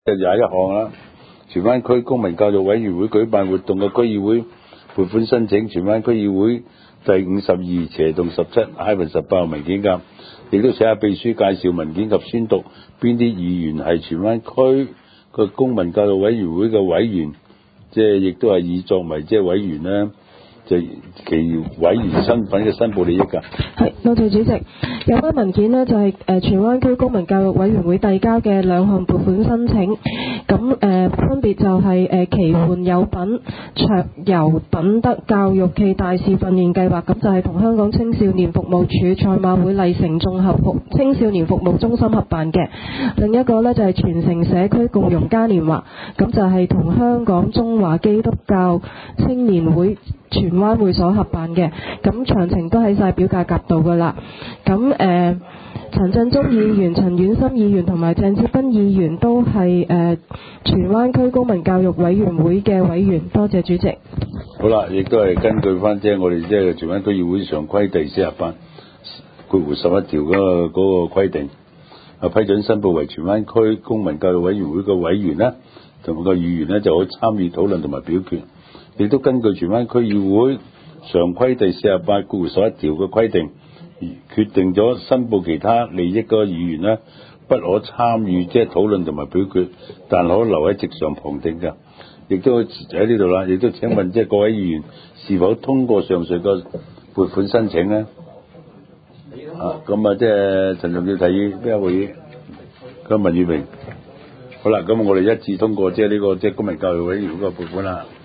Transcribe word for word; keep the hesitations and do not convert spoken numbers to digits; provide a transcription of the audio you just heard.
廿一項啦，荃灣區公民教育委員會舉辦活動嘅區議會撥款申請，荃灣區議會第五十二斜洞十七 -十八號文件夾，亦都請下秘書介紹文件及宣讀邊啲議員係荃灣區個公民教育委員會嘅委員，即係亦都係以作為即係委員咧，就其委員身份嘅申報利益㗎。 係，多謝主席。有關文件呢，就係、是、誒、呃、荃灣區公民教育委員會遞交嘅兩項撥款申請，咁誒、呃、分別就係、是、誒、呃、奇換有品桌遊品德教育暨大使訓練計劃，咁就係同香港青少年服務處賽馬會麗城綜合服青少年服務中心合辦嘅。另一個呢，就係、是、全城社區共融嘉年華，咁就係同香港中華基督教青年會荃灣會所合辦嘅，咁詳情都喺晒表格夾度噶啦。咁誒，陳振中議員、陳婉心議員同埋鄭志斌議員都係誒、呃、荃灣區公民教育委員會嘅委員，多謝主席。 好啦，亦都係根據翻即係我哋即係荃灣區議會常規第四十八括弧十一條嗰個嗰個規定，啊批准申報為荃灣區公民教育委員會嘅委員啦，同埋個議員呢就可以參與討論同埋表決。亦都根據荃灣區議會常規第四十八括弧十一條嘅規定，決定咗申報其他利益嗰個議員呢，不可參與即係討論同埋表決，但可留喺席上旁聽㗎。亦都喺呢度啦，亦都請問即係各位議員是否通過上述個撥款申請呢？啊，咁啊，即係陳仲要提議邊一位？咁文裕明。好啦，咁我哋一致通過即係呢個即係公民教育委員會個撥款啦。